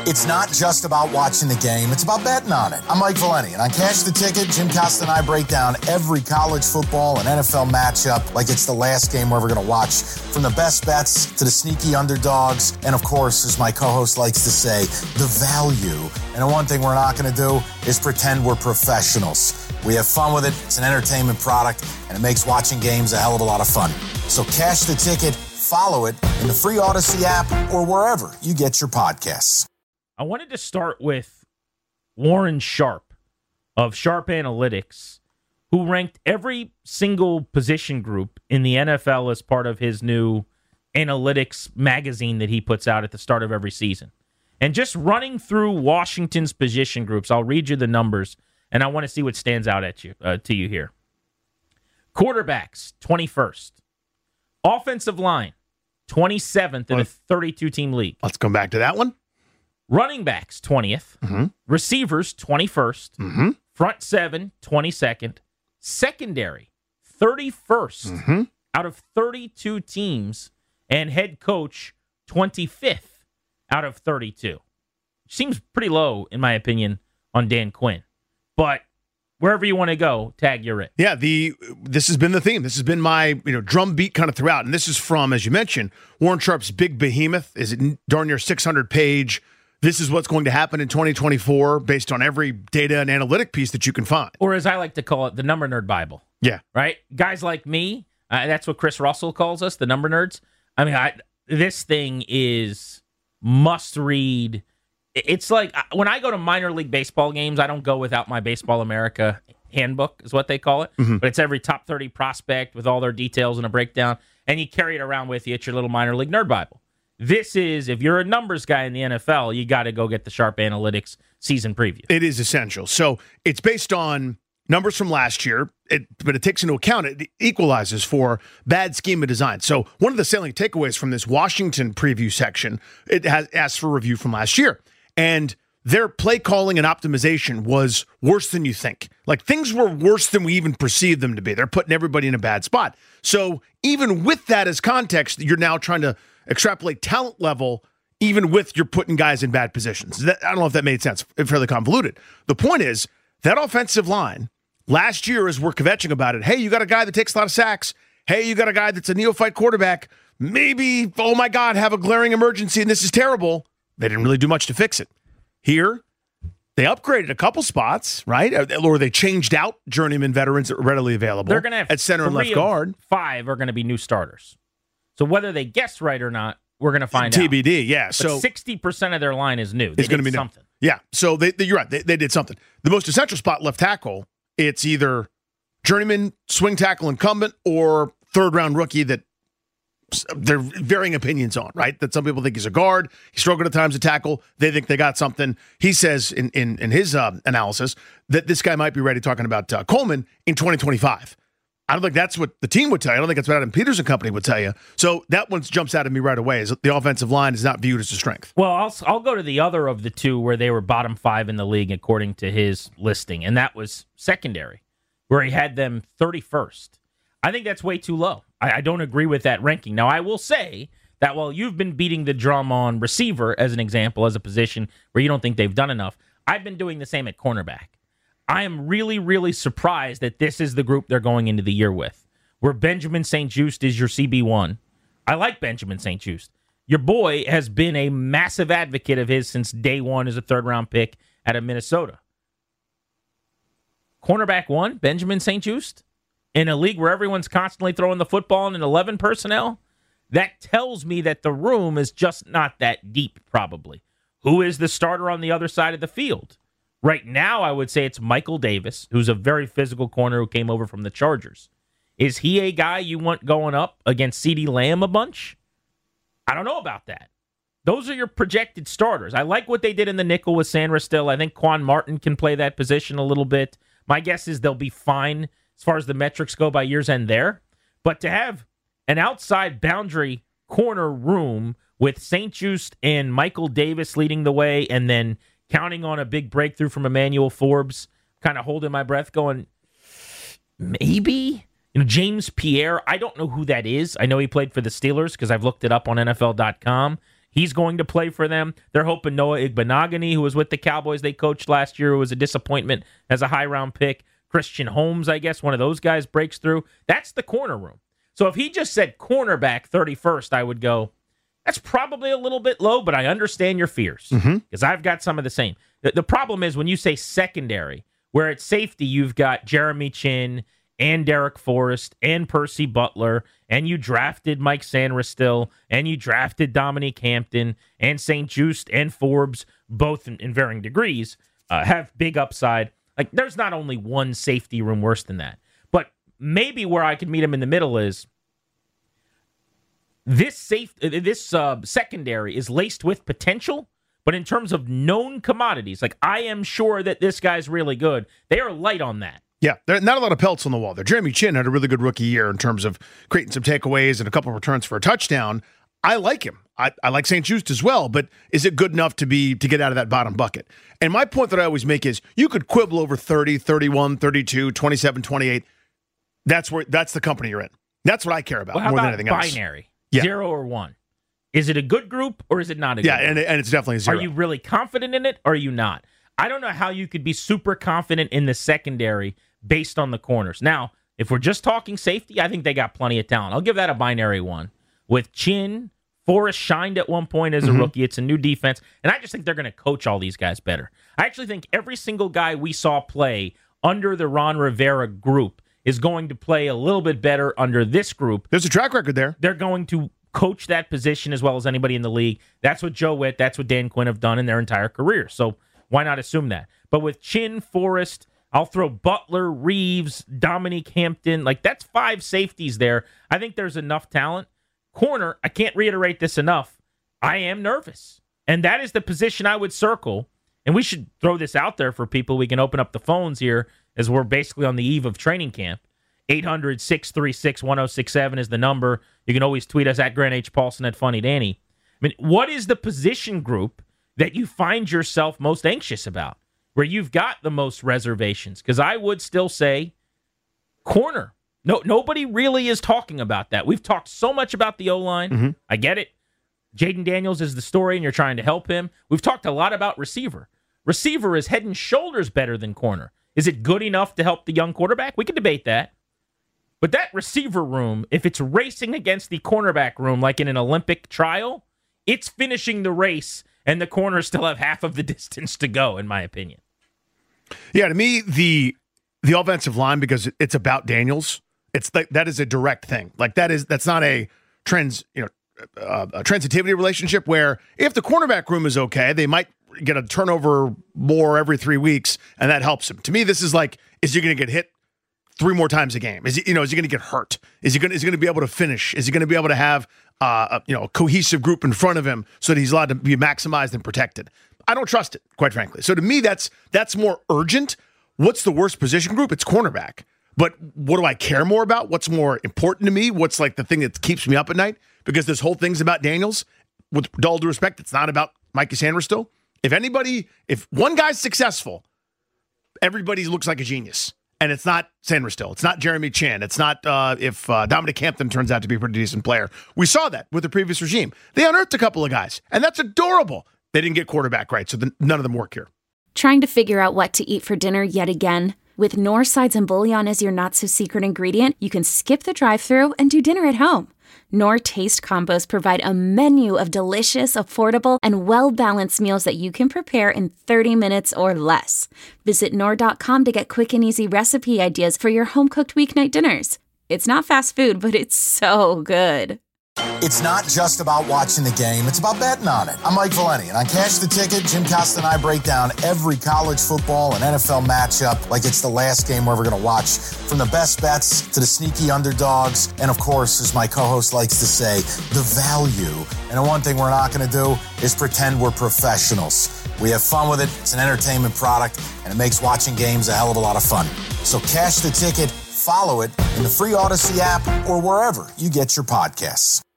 It's not just about watching the game, it's about betting on it. I'm Mike Valeni, and on Cash the Ticket, Jim Costa and I break down every college football and NFL matchup like it's the last game we're ever going to watch. From the best bets to the sneaky underdogs, and of course, as my co-host likes to say, the value. And the one thing we're not going to do is pretend we're professionals. We have fun with it, it's an entertainment product, and it makes watching games a hell of a lot of fun. So Cash the Ticket, follow it in the free Odyssey app or wherever you get your podcasts. I wanted to start with Warren Sharp of Sharp Analytics, who ranked every single position group in the NFL as part of his new analytics magazine that he puts out at the start of every season. And just running through Washington's position groups, I'll read you the numbers, and I want to see what stands out at you to you here. Quarterbacks, 21st. Offensive line, 27th in a 32-team league. Let's come back to that one. Running backs, 20th. Mm-hmm. Receivers, 21st. Mm-hmm. Front seven, 22nd. Secondary, 31st out of 32 teams. And head coach, 25th out of 32. Seems pretty low, in my opinion, on Dan Quinn. But wherever you want to go, tag, you're it. Yeah, this has been the theme. This has been my drum beat kind of throughout. And this is from, as you mentioned, Warren Sharp's big behemoth. Is it darn near 600-page? This is what's going to happen in 2024 based on every data and analytic piece that you can find. Or as I like to call it, the Number Nerd Bible. Yeah. Right? Guys like me, that's what Chris Russell calls us, the Number Nerds. I mean, this thing is must-read. It's like when I go to minor league baseball games, I don't go without my Baseball America handbook, is what they call it. Mm-hmm. But it's every top 30 prospect with all their details and a breakdown, and you carry it around with you at your little minor league nerd Bible. This is, if you're a numbers guy in the NFL, you got to go get the Sharp Analytics season preview. It is essential. So it's based on numbers from last year, but it takes into account, it equalizes for bad schema design. So one of the salient takeaways from this Washington preview section, it has asked for review from last year. And their play calling and optimization was worse than you think. Like, things were worse than we even perceived them to be. They're putting everybody in a bad spot. So even with that as context, you're now trying to extrapolate talent level, even with you're putting guys in bad positions. I don't know if that made sense. It's fairly convoluted. The point is, that offensive line, last year, as we're kvetching about it, hey, you got a guy that takes a lot of sacks. Hey, you got a guy that's a neophyte quarterback. Maybe, oh my God, have a glaring emergency and this is terrible. They didn't really do much to fix it. Here, they upgraded a couple spots, right? Or they changed out journeyman veterans that were readily available. They're going to have at center and left guard. 5 are going to be new starters. So whether they guessed right or not, we're going to find TBD, out. TBD, yeah. But so 60% of their line is new. It's going to be something. New. Yeah, so you're right. They did something. The most essential spot, left tackle, it's either journeyman, swing tackle incumbent, or third-round rookie that there are varying opinions on, right? That some people think he's a guard. He struggled at times to tackle. They think they got something. He says in his analysis that this guy might be ready, talking about Coleman, in 2025. I don't think that's what the team would tell you. I don't think that's what Adam Peters and company would tell you. So that one jumps out at me right away, is the offensive line is not viewed as a strength. Well, I'll go to the other of the two where they were bottom 5 in the league according to his listing, and that was secondary, where he had them 31st. I think that's way too low. I don't agree with that ranking. Now, I will say that while you've been beating the drum on receiver, as an example, as a position where you don't think they've done enough, I've been doing the same at cornerback. I am really, really surprised that this is the group they're going into the year with, where Benjamin St-Juste is your CB1. I like Benjamin St-Juste. Your boy has been a massive advocate of his since day one as a third-round pick out of Minnesota. Cornerback 1, Benjamin St-Juste, in a league where everyone's constantly throwing the football in an 11 personnel, that tells me that the room is just not that deep, probably. Who is the starter on the other side of the field? Right now, I would say it's Michael Davis, who's a very physical corner who came over from the Chargers. Is he a guy you want going up against CeeDee Lamb a bunch? I don't know about that. Those are your projected starters. I like what they did in the nickel with Sandra still. I think Quan Martin can play that position a little bit. My guess is they'll be fine as far as the metrics go by year's end there. But to have an outside boundary corner room with St-Juste and Michael Davis leading the way, and then counting on a big breakthrough from Emmanuel Forbes, kind of holding my breath going, maybe? James Pierre, I don't know who that is. I know he played for the Steelers because I've looked it up on NFL.com. He's going to play for them. They're hoping Noah Igbenogany, who was with the Cowboys they coached last year, who was a disappointment as a high-round pick. Christian Holmes, I guess, one of those guys breaks through. That's the corner room. So if he just said cornerback 31st, I would go, that's probably a little bit low, but I understand your fears because I've got some of the same. The problem is when you say secondary, where at safety you've got Jeremy Chinn and Derek Forrest and Percy Butler, and you drafted Mike Sanderstill, and you drafted Dominique Hampton, and St. Juste and Forbes, both in varying degrees, have big upside. Like, there's not only one safety room worse than that. But maybe where I could meet him in the middle is this secondary is laced with potential, but in terms of known commodities, like I am sure that this guy's really good, they are light on that. Yeah, there are not a lot of pelts on the wall there. Jeremy Chinn had a really good rookie year in terms of creating some takeaways and a couple of returns for a touchdown. I like him. I like St. Juste as well, but is it good enough to get out of that bottom bucket? And my point that I always make is you could quibble over 30, 31, 32, 27, 28. That's the company you're in. That's what I care about more than anything else. Binary, 0 or 1. Is it a good group or is it not a good group? Yeah, and it's definitely a 0. Are you really confident in it or are you not? I don't know how you could be super confident in the secondary based on the corners. Now, if we're just talking safety, I think they got plenty of talent. I'll give that a binary 1. With Chinn, Forrest shined at one point as a rookie. It's a new defense. And I just think they're going to coach all these guys better. I actually think every single guy we saw play under the Ron Rivera group is going to play a little bit better under this group. There's a track record there. They're going to coach that position as well as anybody in the league. That's what Joe Witt, that's what Dan Quinn have done in their entire career. So why not assume that? But with Chinn, Forrest, I'll throw Butler, Reeves, Dominique Hampton. Like, that's 5 safeties there. I think there's enough talent. Corner, I can't reiterate this enough. I am nervous. And that is the position I would circle. And we should throw this out there for people. We can open up the phones here as we're basically on the eve of training camp. 800-636-1067 is the number. You can always tweet us at Grant H. Paulson at Funny Danny. I mean, what is the position group that you find yourself most anxious about, where you've got the most reservations? Because I would still say corner. No, nobody really is talking about that. We've talked so much about the O-line. I get it. Jaden Daniels is the story, and you're trying to help him. We've talked a lot about receiver. Receiver is head and shoulders better than corner. Is it good enough to help the young quarterback? We can debate that. But that receiver room, if it's racing against the cornerback room like in an Olympic trial, it's finishing the race, and the corners still have half of the distance to go, in my opinion. Yeah, to me, the offensive line, because it's about Daniels, it's like that is a direct thing. Like that's not a transitivity relationship where if the cornerback room is okay, they might get a turnover more every 3 weeks, and that helps him. To me, this is like, is he going to get hit 3 more times a game? Is he going to get hurt? Is he going to be able to finish? Is he going to be able to have a cohesive group in front of him so that he's allowed to be maximized and protected? I don't trust it, quite frankly. So to me, that's more urgent. What's the worst position group? It's cornerback. But what do I care more about? What's more important to me? What's like the thing that keeps me up at night? Because this whole thing's about Daniels. With all due respect, it's not about Mikey Sanderstill. If one guy's successful, everybody looks like a genius. And it's not Sanderstill. It's not Jeremy Chinn. It's not if Dominic Hampton turns out to be a pretty decent player. We saw that with the previous regime. They unearthed a couple of guys, and that's adorable. They didn't get quarterback right, so none of them work here. Trying to figure out what to eat for dinner yet again? With Knorr sides and bouillon as your not-so-secret ingredient, you can skip the drive-thru and do dinner at home. Knorr Taste Combos provide a menu of delicious, affordable, and well-balanced meals that you can prepare in 30 minutes or less. Visit Knorr.com to get quick and easy recipe ideas for your home-cooked weeknight dinners. It's not fast food, but it's so good. It's not just about watching the game, it's about betting on it. I'm Mike Valeni, and on Cash the Ticket, Jim Costa and I break down every college football and NFL matchup like it's the last game we're ever going to watch. From the best bets to the sneaky underdogs, and of course, as my co-host likes to say, the value. And the one thing we're not going to do is pretend we're professionals. We have fun with it, it's an entertainment product, and it makes watching games a hell of a lot of fun. So Cash the Ticket, follow it in the free Odyssey app or wherever you get your podcasts.